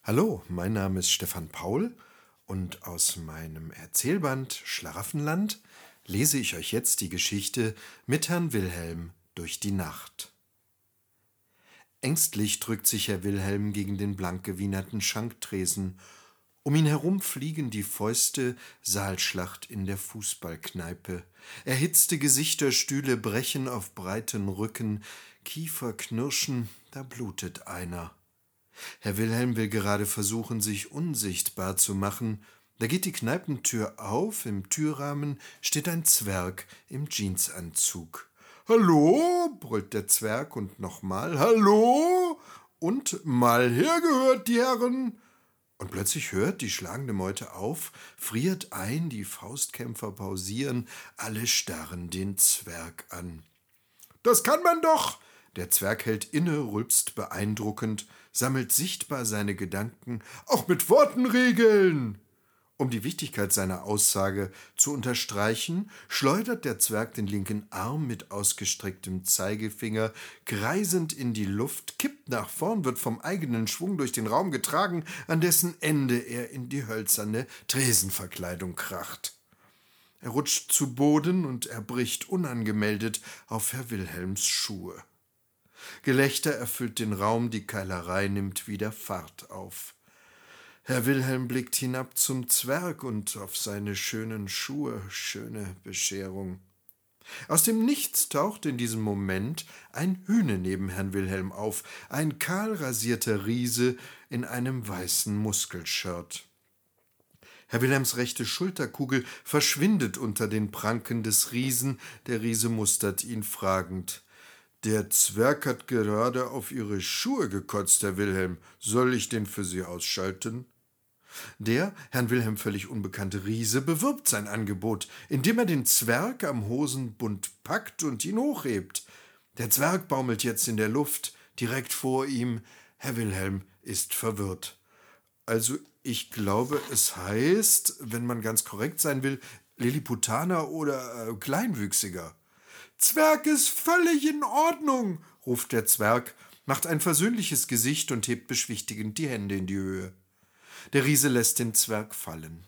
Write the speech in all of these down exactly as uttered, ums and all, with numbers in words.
Hallo, mein Name ist Stefan Paul und aus meinem Erzählband Schlaraffenland lese ich euch jetzt die Geschichte mit Herrn Wilhelm durch die Nacht. Ängstlich drückt sich Herr Wilhelm gegen den blank gewienerten Schanktresen. Um ihn herum fliegen die Fäuste, Saalschlacht in der Fußballkneipe. Erhitzte Gesichter, Stühle brechen auf breiten Rücken, Kiefer knirschen, da blutet einer. Herr Wilhelm will gerade versuchen, sich unsichtbar zu machen. Da geht die Kneipentür auf, im Türrahmen steht ein Zwerg im Jeansanzug. »Hallo«, brüllt der Zwerg und nochmal »Hallo« und »Mal hergehört, die Herren«. Und plötzlich hört die schlagende Meute auf, friert ein, die Faustkämpfer pausieren, alle starren den Zwerg an. »Das kann man doch!« Der Zwerg hält inne, rülpst beeindruckend, sammelt sichtbar seine Gedanken, »auch mit Worten regeln!« Um die Wichtigkeit seiner Aussage zu unterstreichen, schleudert der Zwerg den linken Arm mit ausgestrecktem Zeigefinger kreisend in die Luft, kippt nach vorn, wird vom eigenen Schwung durch den Raum getragen, an dessen Ende er in die hölzerne Tresenverkleidung kracht. Er rutscht zu Boden und erbricht unangemeldet auf Herr Wilhelms Schuhe. Gelächter erfüllt den Raum, die Keilerei nimmt wieder Fahrt auf. Herr Wilhelm blickt hinab zum Zwerg und auf seine schönen Schuhe, schöne Bescherung. Aus dem Nichts taucht in diesem Moment ein Hühne neben Herrn Wilhelm auf, ein kahl rasierter Riese in einem weißen Muskelshirt. Herr Wilhelms rechte Schulterkugel verschwindet unter den Pranken des Riesen, der Riese mustert ihn fragend. »Der Zwerg hat gerade auf Ihre Schuhe gekotzt, Herr Wilhelm. Soll ich den für Sie ausschalten?« Der, Herrn Wilhelm völlig unbekannte Riese, bewirbt sein Angebot, indem er den Zwerg am Hosenbund packt und ihn hochhebt. Der Zwerg baumelt jetzt in der Luft, direkt vor ihm. Herr Wilhelm ist verwirrt. Also, ich glaube, es heißt, wenn man ganz korrekt sein will, Lilliputaner oder äh, Kleinwüchsiger. »Zwerg ist völlig in Ordnung«, ruft der Zwerg, macht ein versöhnliches Gesicht und hebt beschwichtigend die Hände in die Höhe. Der Riese lässt den Zwerg fallen.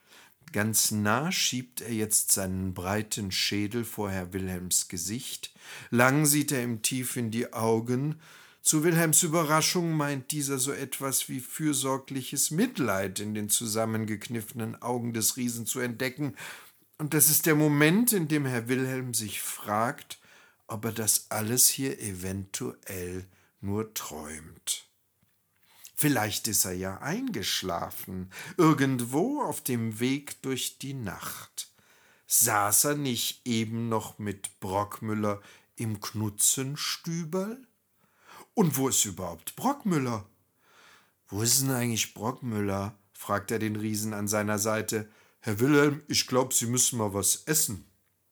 Ganz nah schiebt er jetzt seinen breiten Schädel vor Herr Wilhelms Gesicht. Lang sieht er ihm tief in die Augen. Zu Wilhelms Überraschung meint dieser so etwas wie fürsorgliches Mitleid in den zusammengekniffenen Augen des Riesen zu entdecken. Und das ist der Moment, in dem Herr Wilhelm sich fragt, ob er das alles hier eventuell nur träumt. Vielleicht ist er ja eingeschlafen, irgendwo auf dem Weg durch die Nacht. Saß er nicht eben noch mit Brockmüller im Knutzenstüberl? Und wo ist überhaupt Brockmüller? »Wo ist denn eigentlich Brockmüller?« fragt er den Riesen an seiner Seite. »Herr Wilhelm, ich glaube, Sie müssen mal was essen.«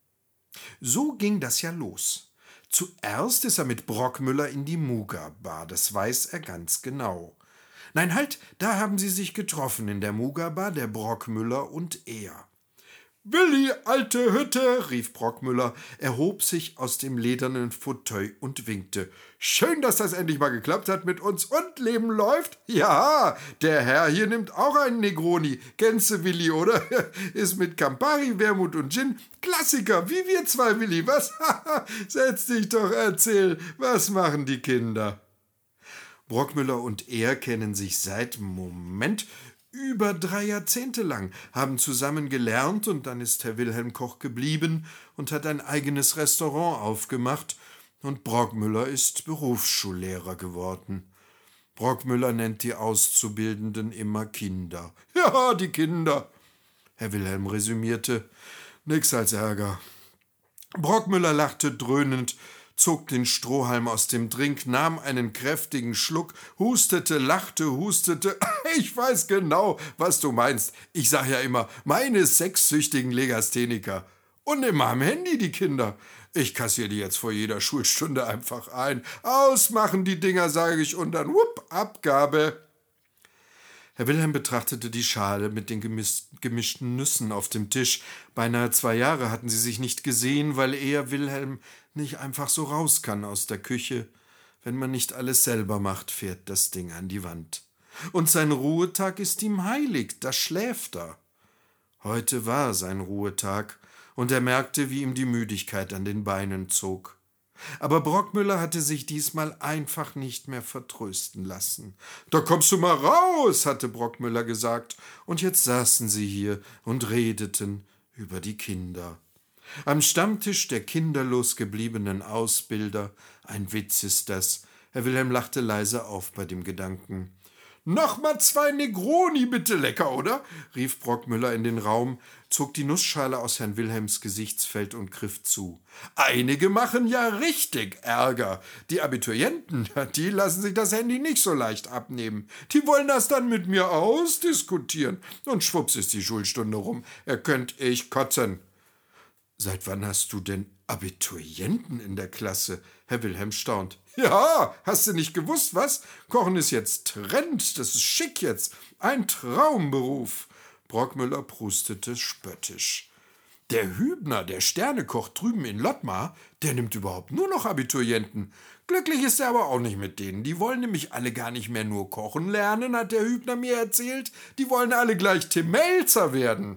So ging das ja los. Zuerst ist er mit Brockmüller in die Muga-Bar, das weiß er ganz genau. Nein, halt, da haben sie sich getroffen in der Muga-Bar, der Brockmüller und er. »Willi, alte Hütte«, rief Brockmüller, erhob sich aus dem ledernen Fauteuil und winkte. »Schön, dass das endlich mal geklappt hat mit uns und Leben läuft. Ja, der Herr hier nimmt auch einen Negroni. Kennst du, Willi, oder? Ist mit Campari, Wermut und Gin. Klassiker, wie wir zwei, Willi, was? Setz dich doch, erzähl, was machen die Kinder?« Brockmüller und er kennen sich seit, Moment, über drei Jahrzehnte lang, haben zusammen gelernt und dann ist Herr Wilhelm Koch geblieben und hat ein eigenes Restaurant aufgemacht und Brockmüller ist Berufsschullehrer geworden. Brockmüller nennt die Auszubildenden immer Kinder. »Ja, die Kinder«, Herr Wilhelm resümierte, »nix als Ärger.« Brockmüller lachte dröhnend, zog den Strohhalm aus dem Drink, nahm einen kräftigen Schluck, hustete, lachte, hustete. »Ich weiß genau, was du meinst. Ich sag ja immer, meine sexsüchtigen Legastheniker. Und immer am Handy, die Kinder. Ich kassiere die jetzt vor jeder Schulstunde einfach ein. Ausmachen die Dinger, sage ich, und dann, wupp, Abgabe.« Herr Wilhelm betrachtete die Schale mit den gemischten Nüssen auf dem Tisch. Beinahe zwei Jahre hatten sie sich nicht gesehen, weil er, Wilhelm, nicht einfach so raus kann aus der Küche. Wenn man nicht alles selber macht, fährt das Ding an die Wand. Und sein Ruhetag ist ihm heilig, da schläft er. Heute war sein Ruhetag, und er merkte, wie ihm die Müdigkeit an den Beinen zog. Aber Brockmüller hatte sich diesmal einfach nicht mehr vertrösten lassen. »Da kommst du mal raus«, hatte Brockmüller gesagt, und jetzt saßen sie hier und redeten über die Kinder. Am Stammtisch der kinderlos gebliebenen Ausbilder, ein Witz ist das, Herr Wilhelm lachte leise auf bei dem Gedanken. »Noch mal zwei Negroni, bitte, lecker, oder?« rief Brockmüller in den Raum, zog die Nussschale aus Herrn Wilhelms Gesichtsfeld und griff zu. »Einige machen ja richtig Ärger. Die Abiturienten, die lassen sich das Handy nicht so leicht abnehmen. Die wollen das dann mit mir ausdiskutieren. Und schwupps ist die Schulstunde rum. Er könnt ich kotzen.« »Seit wann hast du denn Abiturienten in der Klasse?« Herr Wilhelm staunt. »Ja, hast du nicht gewusst, was? Kochen ist jetzt Trend, das ist schick jetzt. Ein Traumberuf.« Brockmüller prustete spöttisch. »Der Hübner, der Sternekoch drüben in Lottmar, der nimmt überhaupt nur noch Abiturienten. Glücklich ist er aber auch nicht mit denen. Die wollen nämlich alle gar nicht mehr nur kochen lernen, hat der Hübner mir erzählt. Die wollen alle gleich Tim Melzer werden.«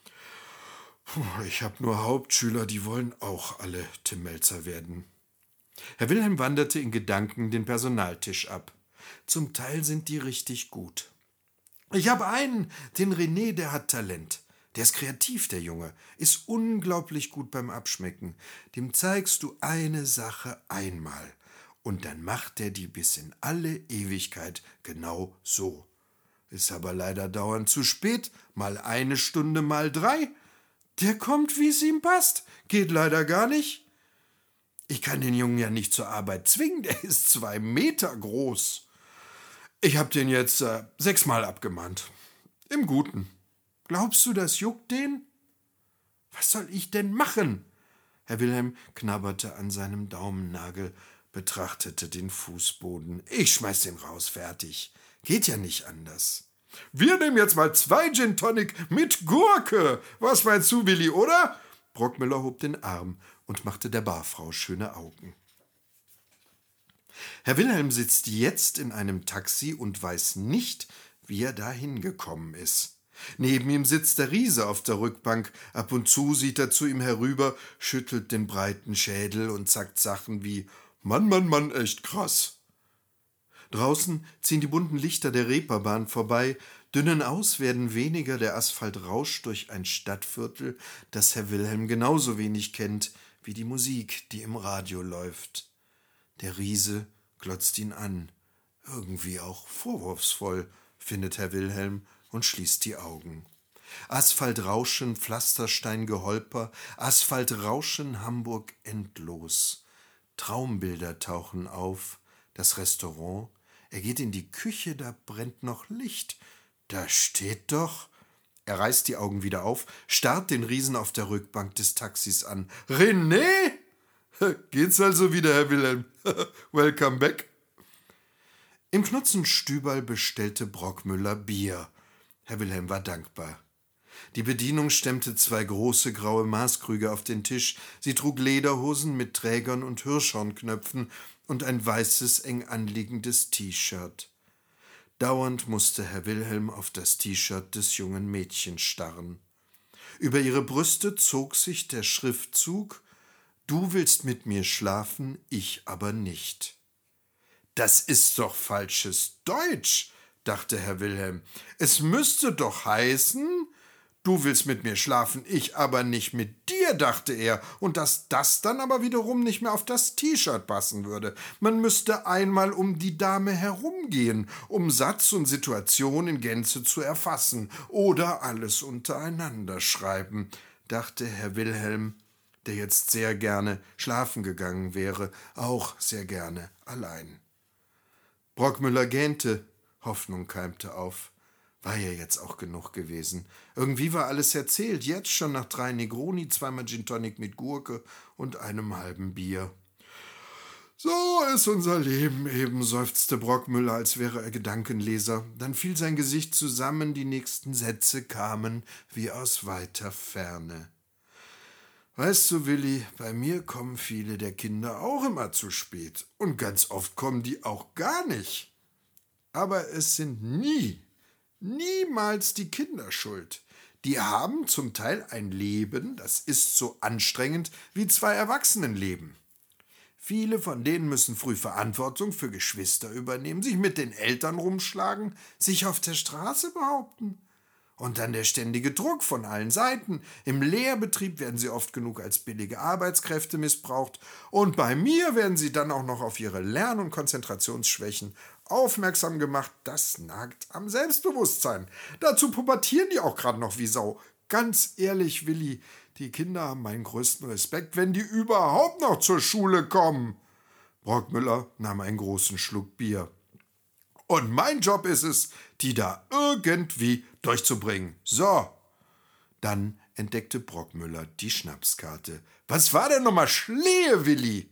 Puh, ich habe nur Hauptschüler, die wollen auch alle Tim Melzer werden. Herr Wilhelm wanderte in Gedanken den Personaltisch ab. Zum Teil sind die richtig gut. Ich habe einen, den René, der hat Talent. Der ist kreativ, der Junge, ist unglaublich gut beim Abschmecken. Dem zeigst du eine Sache einmal und dann macht er die bis in alle Ewigkeit genau so. Ist aber leider dauernd zu spät, mal eine Stunde, mal drei. Der kommt, wie es ihm passt, geht leider gar nicht. Ich kann den Jungen ja nicht zur Arbeit zwingen, der ist zwei Meter groß. Ich hab den jetzt äh, sechsmal abgemahnt. Im Guten. Glaubst du, das juckt den? Was soll ich denn machen? Herr Wilhelm knabberte an seinem Daumennagel, betrachtete den Fußboden. Ich schmeiß den raus, fertig. Geht ja nicht anders. Wir nehmen jetzt mal zwei Gin Tonic mit Gurke. Was meinst du, Willi, oder? Brockmüller hob den Arm und machte der Barfrau schöne Augen. Herr Wilhelm sitzt jetzt in einem Taxi und weiß nicht, wie er dahin gekommen ist. Neben ihm sitzt der Riese auf der Rückbank. Ab und zu sieht er zu ihm herüber, schüttelt den breiten Schädel und sagt Sachen wie »Mann, Mann, Mann, echt krass«. Draußen ziehen die bunten Lichter der Reeperbahn vorbei, dünnen aus werden weniger, der Asphalt rauscht durch ein Stadtviertel, das Herr Wilhelm genauso wenig kennt wie die Musik, die im Radio läuft. Der Riese glotzt ihn an, irgendwie auch vorwurfsvoll, findet Herr Wilhelm und schließt die Augen. Asphaltrauschen, Pflastersteingehölper, Asphaltrauschen, Hamburg endlos. Traumbilder tauchen auf, das Restaurant. Er geht in die Küche, da brennt noch Licht. Da steht doch. Er reißt die Augen wieder auf, starrt den Riesen auf der Rückbank des Taxis an. »René? Geht's also wieder, Herr Wilhelm? Welcome back.« Im Knutzenstüberl bestellte Brockmüller Bier. Herr Wilhelm war dankbar. Die Bedienung stemmte zwei große graue Maßkrüge auf den Tisch. Sie trug Lederhosen mit Trägern und Hirschhornknöpfen und ein weißes, eng anliegendes T-Shirt. Dauernd musste Herr Wilhelm auf das T-Shirt des jungen Mädchens starren. Über ihre Brüste zog sich der Schriftzug »Du willst mit mir schlafen, ich aber nicht«. »Das ist doch falsches Deutsch«, dachte Herr Wilhelm. »Es müsste doch heißen, du willst mit mir schlafen, ich aber nicht mit dir«, dachte er, und dass das dann aber wiederum nicht mehr auf das T-Shirt passen würde. Man müsste einmal um die Dame herumgehen, um Satz und Situation in Gänze zu erfassen, oder alles untereinander schreiben, dachte Herr Wilhelm, der jetzt sehr gerne schlafen gegangen wäre, auch sehr gerne allein. Brockmüller gähnte, Hoffnung keimte auf. War ja jetzt auch genug gewesen. Irgendwie war alles erzählt, jetzt schon nach drei Negroni, zweimal Gin Tonic mit Gurke und einem halben Bier. »So ist unser Leben eben«, seufzte Brockmüller, als wäre er Gedankenleser. Dann fiel sein Gesicht zusammen, die nächsten Sätze kamen wie aus weiter Ferne. »Weißt du, Willi, bei mir kommen viele der Kinder auch immer zu spät. Und ganz oft kommen die auch gar nicht.« Aber es sind nie, niemals die Kinder schuld. Die haben zum Teil ein Leben, das ist so anstrengend wie zwei Erwachsenenleben. Viele von denen müssen früh Verantwortung für Geschwister übernehmen, sich mit den Eltern rumschlagen, sich auf der Straße behaupten. Und dann der ständige Druck von allen Seiten. Im Lehrbetrieb werden sie oft genug als billige Arbeitskräfte missbraucht. Und bei mir werden sie dann auch noch auf ihre Lern- und Konzentrationsschwächen aufmerksam gemacht. Das nagt am Selbstbewusstsein. Dazu pubertieren die auch gerade noch wie Sau. Ganz ehrlich, Willi, die Kinder haben meinen größten Respekt, wenn die überhaupt noch zur Schule kommen. Brockmüller nahm einen großen Schluck Bier. Und mein Job ist es, die da irgendwie durchzubringen. So. Dann entdeckte Brockmüller die Schnapskarte. Was war denn nochmal Schlehe, Willi?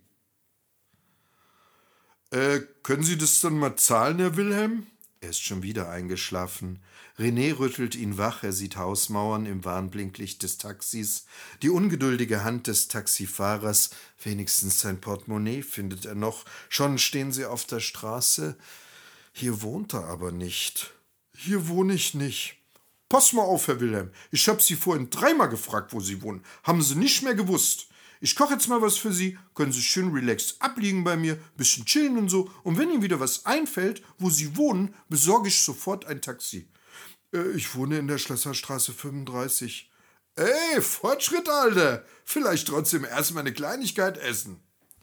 Äh, können Sie das dann mal zahlen, Herr Wilhelm? Er ist schon wieder eingeschlafen. René rüttelt ihn wach, er sieht Hausmauern im Warnblinklicht des Taxis, die ungeduldige Hand des Taxifahrers, wenigstens sein Portemonnaie findet er noch. Schon stehen sie auf der Straße. Hier wohnt er aber nicht. Hier wohne ich nicht. Pass mal auf, Herr Wilhelm. Ich hab Sie vorhin dreimal gefragt, wo Sie wohnen. Haben Sie nicht mehr gewusst. Ich koche jetzt mal was für Sie, können Sie schön relaxed abliegen bei mir, bisschen chillen und so. Und wenn Ihnen wieder was einfällt, wo Sie wohnen, besorge ich sofort ein Taxi. Äh, ich wohne in der Schlösserstraße fünfunddreißig. Ey, Fortschritt, Alter. Vielleicht trotzdem erstmal eine Kleinigkeit essen.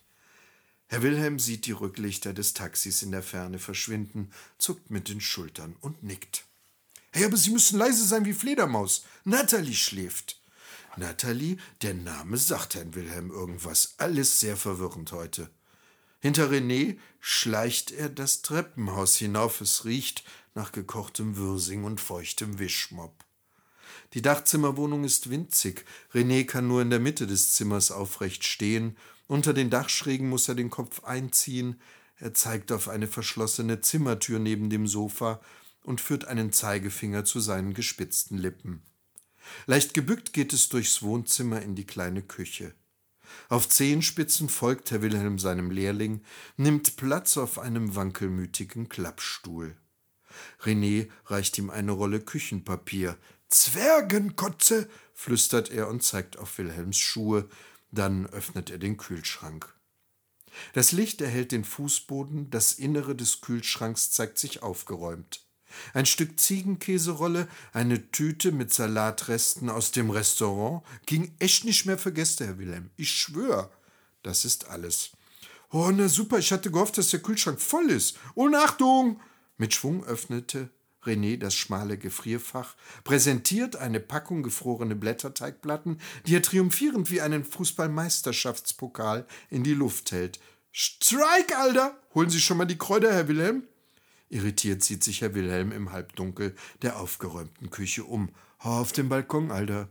Herr Wilhelm sieht die Rücklichter des Taxis in der Ferne verschwinden, zuckt mit den Schultern und nickt. Hey, aber Sie müssen leise sein wie Fledermaus. Natalie schläft. Natalie, der Name sagt Herrn Wilhelm irgendwas. Alles sehr verwirrend heute. Hinter René schleicht er das Treppenhaus hinauf. Es riecht nach gekochtem Würsing und feuchtem Wischmopp. Die Dachzimmerwohnung ist winzig. René kann nur in der Mitte des Zimmers aufrecht stehen. Unter den Dachschrägen muss er den Kopf einziehen. Er zeigt auf eine verschlossene Zimmertür neben dem Sofa und führt einen Zeigefinger zu seinen gespitzten Lippen. Leicht gebückt geht es durchs Wohnzimmer in die kleine Küche. Auf Zehenspitzen folgt Herr Wilhelm seinem Lehrling, nimmt Platz auf einem wankelmütigen Klappstuhl. René reicht ihm eine Rolle Küchenpapier. »Zwergenkotze«, flüstert er und zeigt auf Wilhelms Schuhe. Dann öffnet er den Kühlschrank. Das Licht erhellt den Fußboden, das Innere des Kühlschranks zeigt sich aufgeräumt. Ein Stück Ziegenkäserolle, eine Tüte mit Salatresten aus dem Restaurant. Ging echt nicht mehr für Gäste, Herr Wilhelm. Ich schwör. Das ist alles. Oh, na super, ich hatte gehofft, dass der Kühlschrank voll ist. Und Achtung! Mit Schwung öffnete René das schmale Gefrierfach, präsentiert eine Packung gefrorene Blätterteigplatten, die er triumphierend wie einen Fußballmeisterschaftspokal in die Luft hält. Strike, Alter! Holen Sie schon mal die Kräuter, Herr Wilhelm? Irritiert sieht sich Herr Wilhelm im Halbdunkel der aufgeräumten Küche um. Hau auf den Balkon, Alter.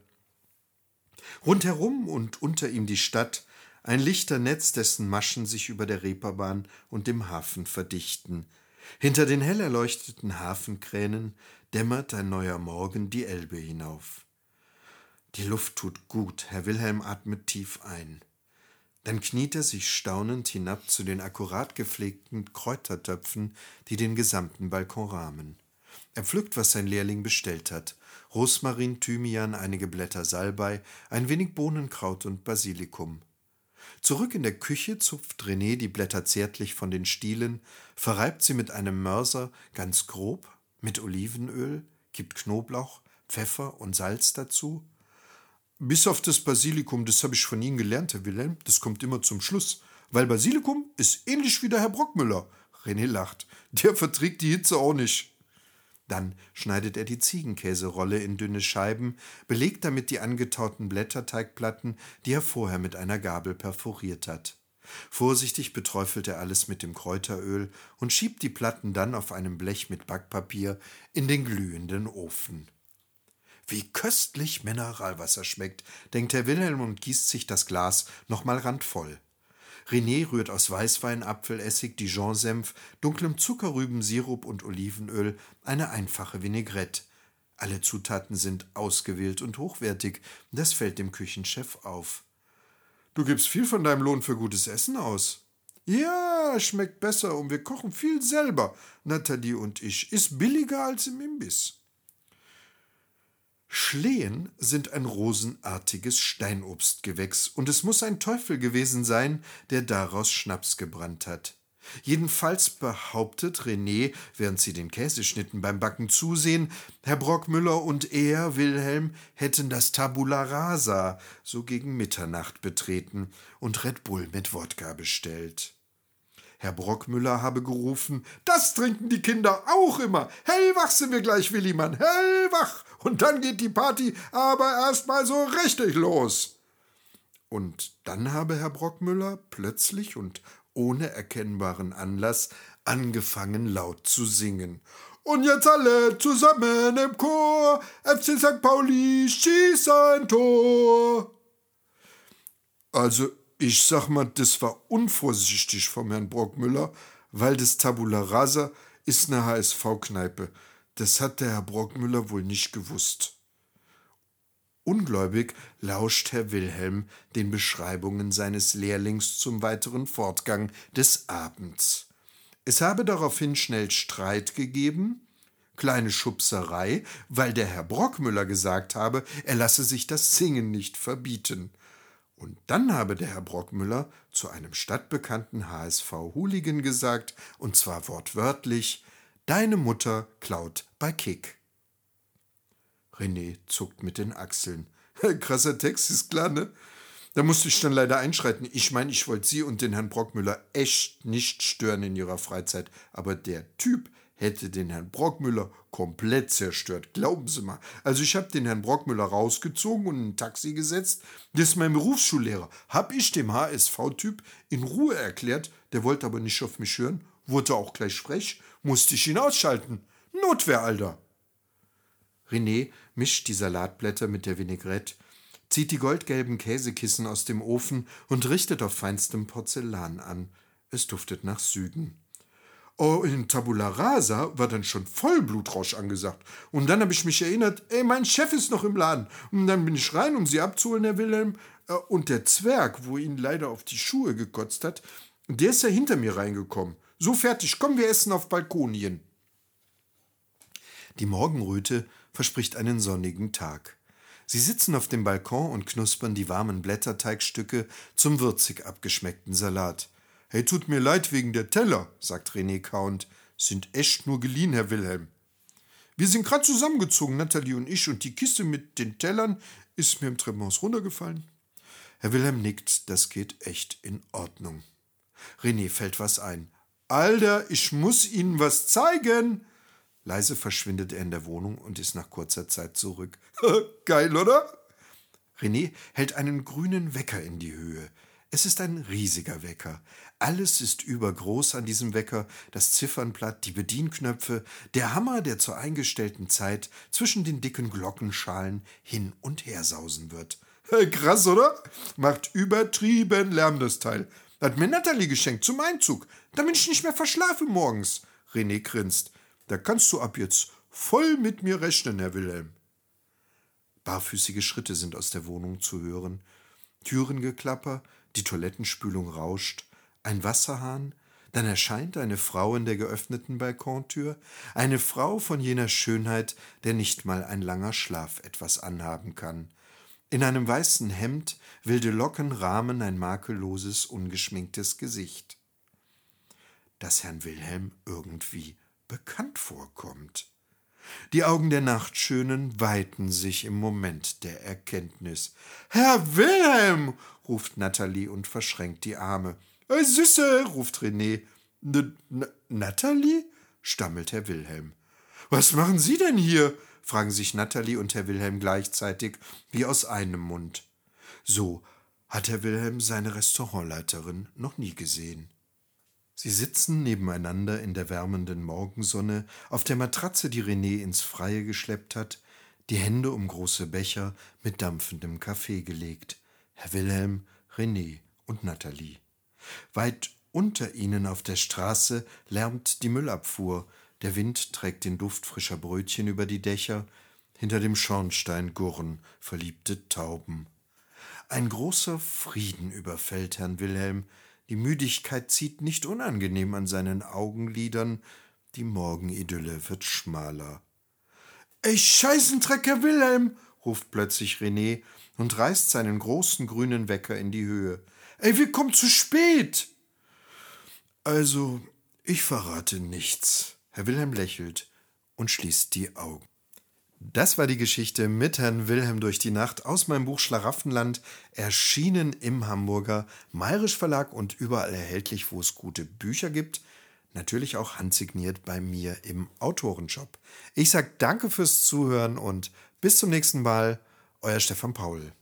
Rundherum und unter ihm die Stadt, ein Lichternetz, dessen Maschen sich über der Reeperbahn und dem Hafen verdichten. Hinter den hell erleuchteten Hafenkränen dämmert ein neuer Morgen die Elbe hinauf. Die Luft tut gut, Herr Wilhelm atmet tief ein. Dann kniet er sich staunend hinab zu den akkurat gepflegten Kräutertöpfen, die den gesamten Balkon rahmen. Er pflückt, was sein Lehrling bestellt hat. Rosmarin, Thymian, einige Blätter Salbei, ein wenig Bohnenkraut und Basilikum. Zurück in der Küche zupft René die Blätter zärtlich von den Stielen, verreibt sie mit einem Mörser ganz grob, mit Olivenöl, gibt Knoblauch, Pfeffer und Salz dazu. Bis auf das Basilikum, das habe ich von Ihnen gelernt, Herr Wilhelm, das kommt immer zum Schluss. Weil Basilikum ist ähnlich wie der Herr Brockmüller. René lacht. Der verträgt die Hitze auch nicht. Dann schneidet er die Ziegenkäserolle in dünne Scheiben, belegt damit die angetauten Blätterteigplatten, die er vorher mit einer Gabel perforiert hat. Vorsichtig beträufelt er alles mit dem Kräuteröl und schiebt die Platten dann auf einem Blech mit Backpapier in den glühenden Ofen. Wie köstlich Mineralwasser schmeckt, denkt Herr Wilhelm und gießt sich das Glas nochmal randvoll. René rührt aus Weißwein, Apfelessig, Dijon-Senf, dunklem Zuckerrübensirup und Olivenöl eine einfache Vinaigrette. Alle Zutaten sind ausgewählt und hochwertig, das fällt dem Küchenchef auf. »Du gibst viel von deinem Lohn für gutes Essen aus.« Ja, schmeckt besser und wir kochen viel selber, Nathalie und ich. Ist billiger als im Imbiss. Schlehen sind ein rosenartiges Steinobstgewächs, und es muss ein Teufel gewesen sein, der daraus Schnaps gebrannt hat. Jedenfalls behauptet René, während sie den Käseschnitten beim Backen zusehen, Herr Brockmüller und er, Wilhelm, hätten das Tabula Rasa so gegen Mitternacht betreten und Red Bull mit Wodka bestellt. Herr Brockmüller habe gerufen: »Das trinken die Kinder auch immer. Hellwach sind wir gleich, Willimann, hellwach. Und dann geht die Party aber erst mal so richtig los.« Und dann habe Herr Brockmüller plötzlich und ohne erkennbaren Anlass angefangen, laut zu singen. »Und jetzt alle zusammen im Chor, F C Sankt Pauli, schieß ein Tor.« Also, ich sag mal, das war unvorsichtig vom Herrn Brockmüller, weil das Tabula Rasa ist eine H S V-Kneipe. Das hat der Herr Brockmüller wohl nicht gewusst. Ungläubig lauscht Herr Wilhelm den Beschreibungen seines Lehrlings zum weiteren Fortgang des Abends. Es habe daraufhin schnell Streit gegeben, kleine Schubserei, weil der Herr Brockmüller gesagt habe, er lasse sich das Singen nicht verbieten. Und dann habe der Herr Brockmüller zu einem stadtbekannten H S V-Hooligan gesagt, und zwar wortwörtlich: »Deine Mutter klaut bei Kick.« René zuckt mit den Achseln. Krasser Text, ist klar, ne? Da musste ich dann leider einschreiten. Ich meine, ich wollte Sie und den Herrn Brockmüller echt nicht stören in Ihrer Freizeit, aber der Typ hätte den Herrn Brockmüller komplett zerstört, glauben Sie mal. Also ich habe den Herrn Brockmüller rausgezogen und in ein Taxi gesetzt. Das ist mein Berufsschullehrer. Hab ich dem H S V-Typ in Ruhe erklärt, der wollte aber nicht auf mich hören, wurde auch gleich frech, musste ich ihn ausschalten. Notwehr, Alter. René mischt die Salatblätter mit der Vinaigrette, zieht die goldgelben Käsekissen aus dem Ofen und richtet auf feinstem Porzellan an. Es duftet nach Süden. Oh, in Tabula Rasa war dann schon Vollblutrausch angesagt. Und dann habe ich mich erinnert, ey, mein Chef ist noch im Laden. Und dann bin ich rein, um Sie abzuholen, Herr Wilhelm. Und der Zwerg, wo ihn leider auf die Schuhe gekotzt hat, der ist ja hinter mir reingekommen. So, fertig, komm, wir essen auf Balkonien. Die Morgenröte verspricht einen sonnigen Tag. Sie sitzen auf dem Balkon und knuspern die warmen Blätterteigstücke zum würzig abgeschmeckten Salat. »Hey, tut mir leid wegen der Teller«, sagt René kauend. »Sind echt nur geliehen, Herr Wilhelm.« »Wir sind gerade zusammengezogen, Nathalie und ich, und die Kiste mit den Tellern ist mir im Treppenhaus runtergefallen.« Herr Wilhelm nickt, das geht echt in Ordnung. René fällt was ein. »Alter, ich muss Ihnen was zeigen!« Leise verschwindet er in der Wohnung und ist nach kurzer Zeit zurück. »Geil, oder?« René hält einen grünen Wecker in die Höhe. Es ist ein riesiger Wecker. Alles ist übergroß an diesem Wecker, das Ziffernblatt, die Bedienknöpfe, der Hammer, der zur eingestellten Zeit zwischen den dicken Glockenschalen hin und her sausen wird. Krass, oder? Macht übertrieben Lärm, das Teil. Hat mir Nathalie geschenkt zum Einzug, damit ich nicht mehr verschlafe morgens. René grinst. Da kannst du ab jetzt voll mit mir rechnen, Herr Wilhelm. Barfüßige Schritte sind aus der Wohnung zu hören. Türengeklapper, die Toilettenspülung rauscht, ein Wasserhahn, dann erscheint eine Frau in der geöffneten Balkontür, eine Frau von jener Schönheit, der nicht mal ein langer Schlaf etwas anhaben kann. In einem weißen Hemd, wilde Locken rahmen ein makelloses, ungeschminktes Gesicht, das Herrn Wilhelm irgendwie bekannt vorkommt. Die Augen der Nachtschönen weiten sich im Moment der Erkenntnis. »Herr Wilhelm«, ruft Nathalie und verschränkt die Arme. »Hey, Süße«, ruft René. N- N- »Nathalie?«, stammelt Herr Wilhelm. »Was machen Sie denn hier?«, fragen sich Nathalie und Herr Wilhelm gleichzeitig, wie aus einem Mund. So hat Herr Wilhelm seine Restaurantleiterin noch nie gesehen. Sie sitzen nebeneinander in der wärmenden Morgensonne auf der Matratze, die René ins Freie geschleppt hat, die Hände um große Becher mit dampfendem Kaffee gelegt. Herr Wilhelm, René und Nathalie. Weit unter ihnen auf der Straße lärmt die Müllabfuhr. Der Wind trägt den Duft frischer Brötchen über die Dächer. Hinter dem Schornstein gurren verliebte Tauben. Ein großer Frieden überfällt Herrn Wilhelm. Die Müdigkeit zieht nicht unangenehm an seinen Augenlidern, die Morgenidylle wird schmaler. »Ey, Scheißendrecker Wilhelm«, ruft plötzlich René und reißt seinen großen grünen Wecker in die Höhe. »Ey, wir kommen zu spät!« »Also, ich verrate nichts.« Herr Wilhelm lächelt und schließt die Augen. Das war die Geschichte mit Herrn Wilhelm durch die Nacht aus meinem Buch Schlaraffenland, erschienen im Hamburger Mayrisch Verlag und überall erhältlich, wo es gute Bücher gibt. Natürlich auch handsigniert bei mir im Autorenshop. Ich sage danke fürs Zuhören und bis zum nächsten Mal, euer Stefan Paul.